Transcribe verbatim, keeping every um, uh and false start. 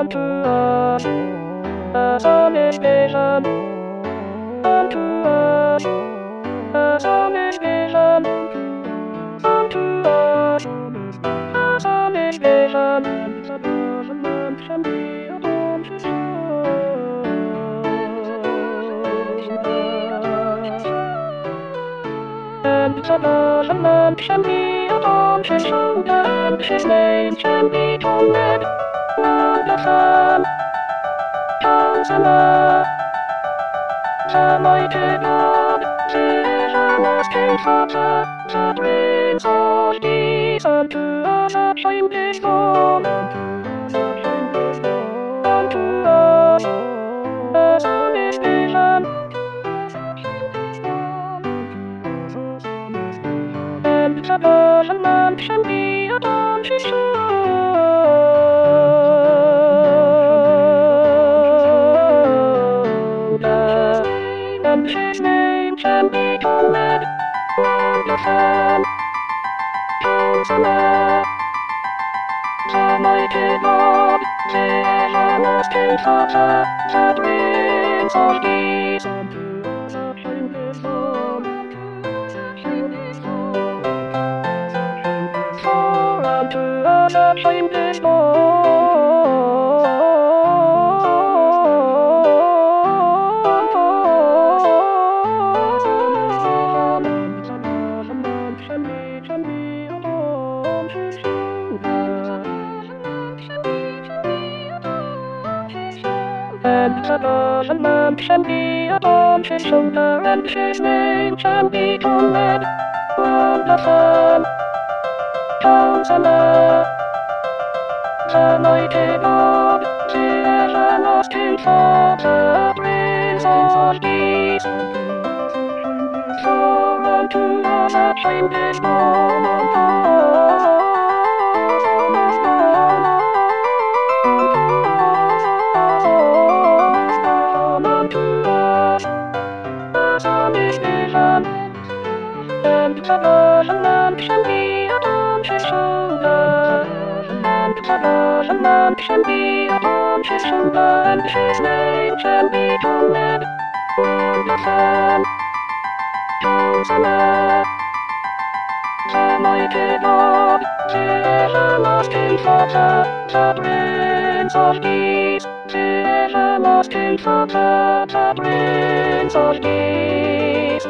unto us a son is given. Unto us a son is given. Unto us a son is given. And the man shall be upon his and the man shall be upon his shoulder, and his name shall be called Wonderful Counselor, the mighty God, the everlasting Father, the Prince of Peace. Unto us a child is born, unto us a son is given. And the man shall be upon his shoulder, and his name shall be called Wonderful Counselor, the mighty God, the everlasting Father, the Prince of Peace. Unto us a child is born, and the man shall be, shall be upon his shoulder, and the man shall be upon his shoulder, and his name shall be called Wonderful Counselor, the mighty God, the everlasting Father, Prince of Peace. For unto us a child is born, unto us a son is given, and the man shall be upon his shoulder, and the man shall be upon his shoulder, and his name shall be called Wonderful Counselor, the mighty God, the everlasting Father, the Prince of Peace, the everlasting Father, the Prince of Peace.